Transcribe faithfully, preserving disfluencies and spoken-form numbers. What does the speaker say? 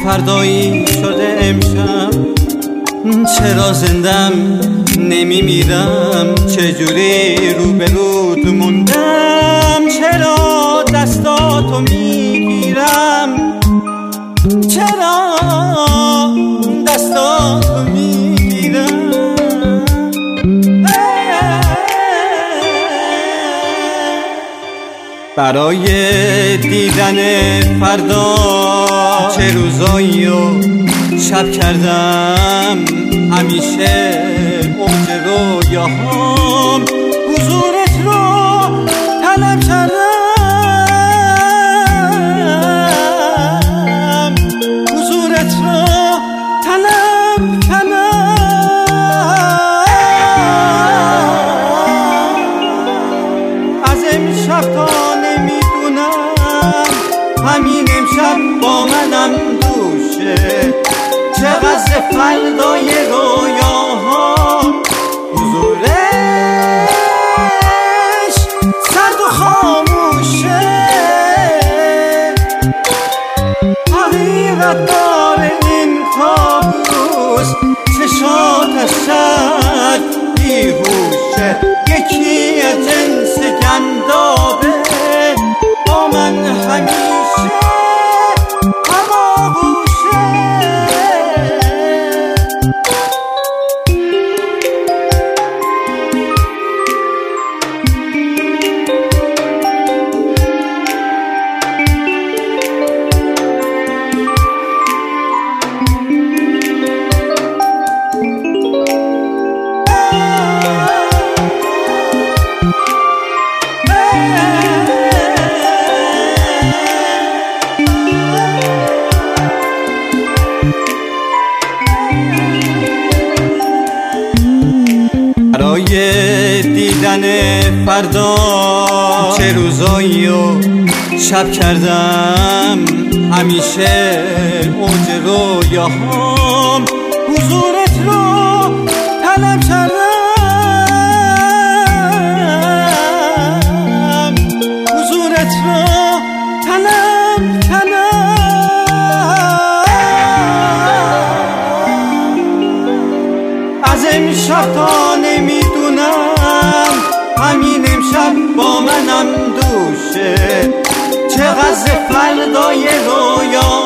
فردایی شده امشب، چرا زندم نمیمیرم، چجوری رو به رود موندم، چرا دستاتو میگیرم، چرا دستاتو میگیرم. برای دیدن فردا چه روزایی و شب کردم، همیشه اوج رویاهام حضورت رو طلب کردم، حضورت رو طلب کردم. از امشب تا نمیدونم، همین امشب با منم دوشه، چقدر فردای رویاها حضورش سرد و خاموشه. حقیقت داره این کابوس، چشاتش شد بیهوشه، یکی از جنس گندابه با من همیشه هماغوشه. برای دیدن فردا چه روزایی و شب کردم، همیشه اوج رویاهام حضورت رو طلب کردم، حضورت رو طلب کردم. از امشب تا نمیدونم، همین امشب با منم دوشه، چقدر فردای رویا